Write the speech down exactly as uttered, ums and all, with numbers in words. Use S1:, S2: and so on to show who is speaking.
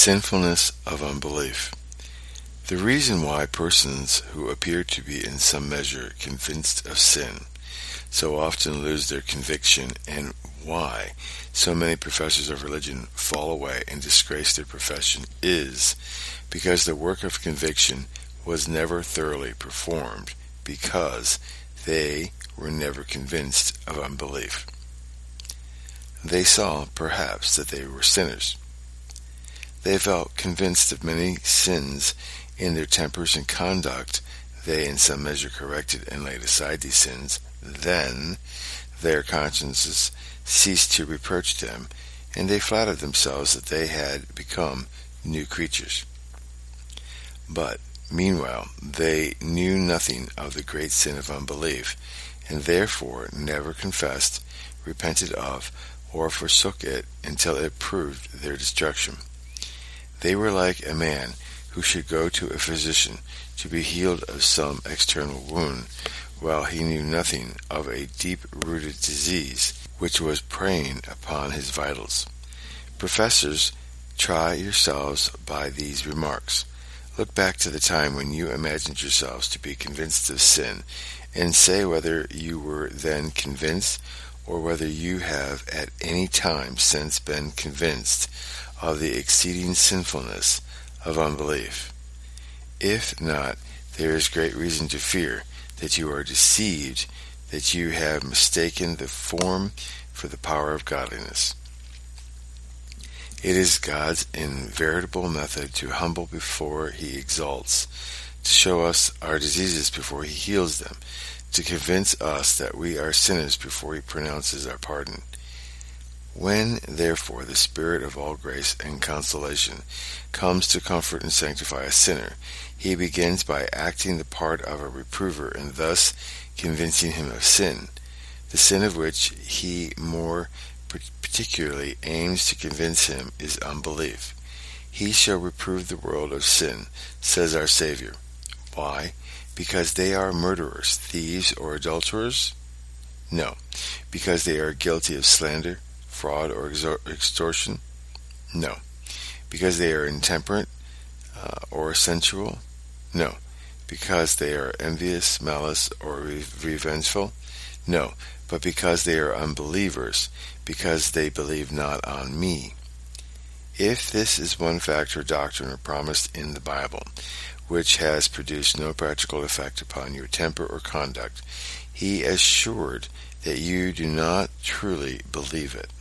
S1: sinfulness of unbelief. The reason why persons who appear to be in some measure convinced of sin so often lose their conviction, and why so many professors of religion fall away and disgrace their profession, is because the work of conviction was never thoroughly performed, because they were never convinced of unbelief. They saw, perhaps, that they were sinners. They felt convinced of many sins in their tempers and conduct. They in some measure corrected and laid aside these sins. Then their consciences ceased to reproach them, and they flattered themselves that they had become new creatures. But meanwhile they knew nothing of the great sin of unbelief, and therefore never confessed, repented of, or forsook it until it proved their destruction. They were like a man who should go to a physician to be healed of some external wound, while he knew nothing of a deep-rooted disease which was preying upon his vitals. Professors, try yourselves by these remarks. Look back to the time when you imagined yourselves to be convinced of sin, and say whether you were then convinced, or whether you have at any time since been convinced of the exceeding sinfulness of unbelief. If not, there is great reason to fear that you are deceived, that you have mistaken the form for the power of godliness. It is God's inveritable method to humble before he exalts, to show us our diseases before he heals them, to convince us that we are sinners before he pronounces our pardon. When, therefore, the Spirit of all grace and consolation comes to comfort and sanctify a sinner, he begins by acting the part of a reprover, and thus convincing him of sin, the sin of which he more particularly aims to convince him is unbelief. He shall reprove the world of sin, says our Savior. Why? Because they are murderers, thieves, or adulterers? No. Because they are guilty of slander, fraud, or extortion? No. Because they are intemperate uh, or sensual? No. Because they are envious, malice, or re- revengeful? No. But because they are unbelievers, because they believe not on me. If this is one fact or doctrine or promised in the Bible, which has produced no practical effect upon your temper or conduct, he is assured that you do not truly believe it.